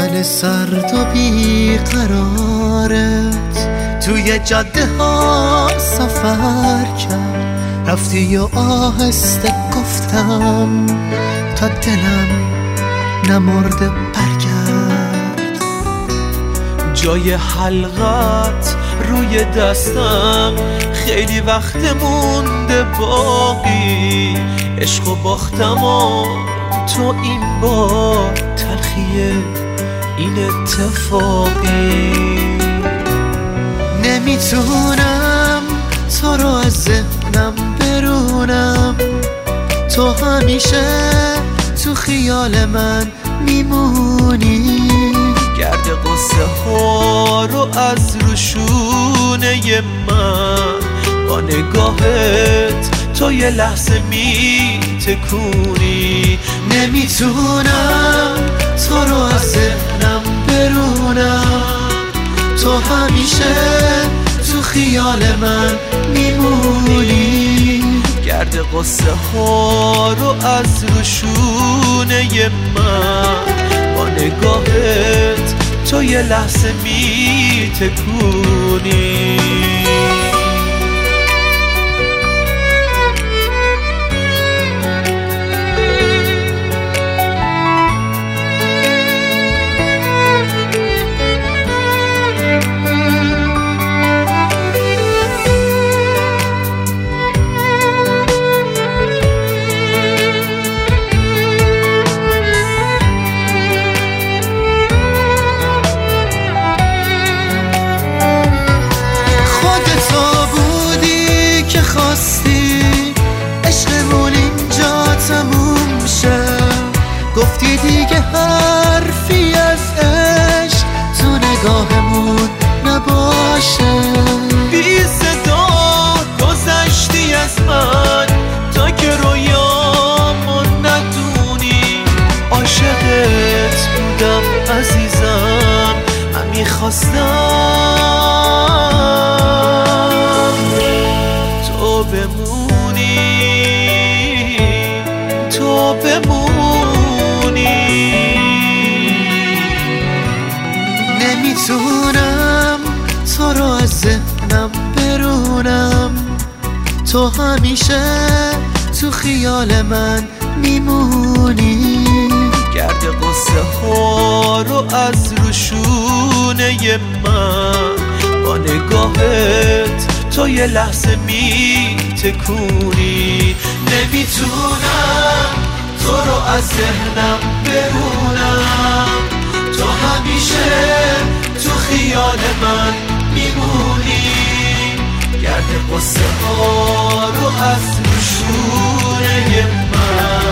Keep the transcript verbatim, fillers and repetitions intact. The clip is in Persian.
من سرد و بیقرارت توی جاده ها سفر کرد، رفتی و آهسته گفتم تا دلم نمرده برگرد. جای حلقت روی دستم خیلی وقت مونده باقی، عشق و باختم و تو این با تلخیه این اتفاقی. نمیتونم تو رو از ذهنم برونم، تو همیشه تو خیال من میمونی. گرد قصه ها رو از روشونه من با نگاهت تو یه لحظه می تکونی. نمیتونم تو رو از ذهنم برونم، تو همیشه تو خیال من میمونی. گرد قصه ها رو از روشونه من با نگاهت تو یه لحظه می تکونی. عشقمون اینجا تموم شه، گفتی دیگه حرفی از عشق تو نگاهمون نباشه. بی صدا گذشتی از من تا که رویامو ندونی. عاشقت بودم عزیزم، من میخواستم تو بمونی، تو بمونی. نمیتونم تو رو از ذهنم برونم، تو همیشه تو خیال من میمونی. گرد قصه ها رو از روشونه من با نگاهت تو یه لحظه می تکونی. نمیتونم تو رو از ذهنم برونم، تو همیشه تو خیال من میمونی. گرد قصه ها رو از روشونه من